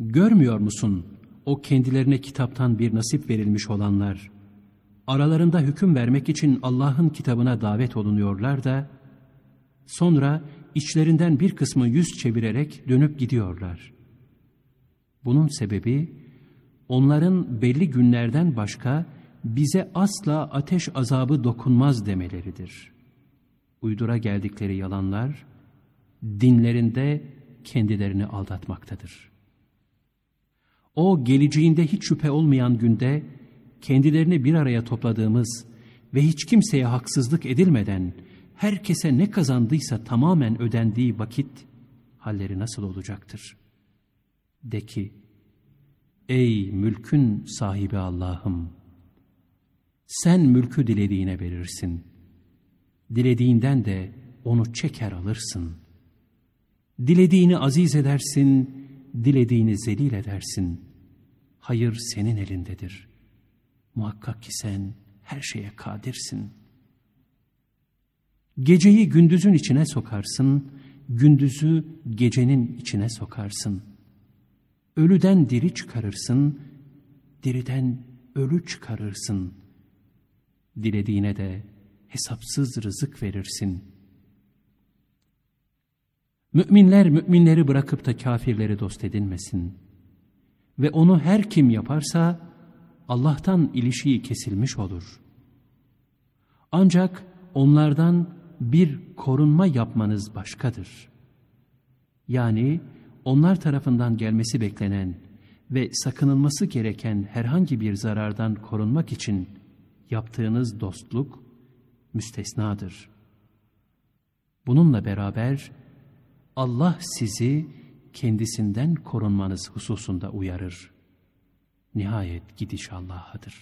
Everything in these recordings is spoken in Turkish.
Görmüyor musun o kendilerine kitaptan bir nasip verilmiş olanlar, aralarında hüküm vermek için Allah'ın kitabına davet olunuyorlar da, sonra içlerinden bir kısmı yüz çevirerek dönüp gidiyorlar. Bunun sebebi, onların belli günlerden başka bize asla ateş azabı dokunmaz demeleridir. Uydura geldikleri yalanlar, dinlerinde kendilerini aldatmaktadır. O geleceğinde hiç şüphe olmayan günde, kendilerini bir araya topladığımız ve hiç kimseye haksızlık edilmeden, herkese ne kazandıysa tamamen ödendiği vakit, halleri nasıl olacaktır? De ki, ey mülkün sahibi Allah'ım! Sen mülkü dilediğine verirsin. Dilediğinden de onu çeker alırsın. Dilediğini aziz edersin, dilediğini zelil edersin. Hayır senin elindedir. Muhakkak ki sen her şeye kadirsin. Geceyi gündüzün içine sokarsın, gündüzü gecenin içine sokarsın. Ölüden diri çıkarırsın, diriden ölü çıkarırsın. Dilediğine de hesapsız rızık verirsin. Müminler müminleri bırakıp da kafirleri dost edinmesin. Ve onu her kim yaparsa Allah'tan ilişiği kesilmiş olur. Ancak onlardan bir korunma yapmanız başkadır. Yani onlar tarafından gelmesi beklenen ve sakınılması gereken herhangi bir zarardan korunmak için yaptığınız dostluk müstesnadır. Bununla beraber Allah sizi kendisinden korunmanız hususunda uyarır. Nihayet gidiş Allah'adır.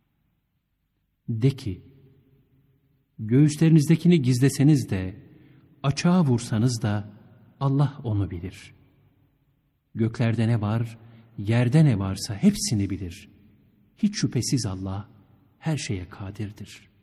De ki, göğüslerinizdekini gizleseniz de, açığa vursanız da Allah onu bilir. Göklerde ne var, yerde ne varsa hepsini bilir. Hiç şüphesiz Allah her şeye kadirdir.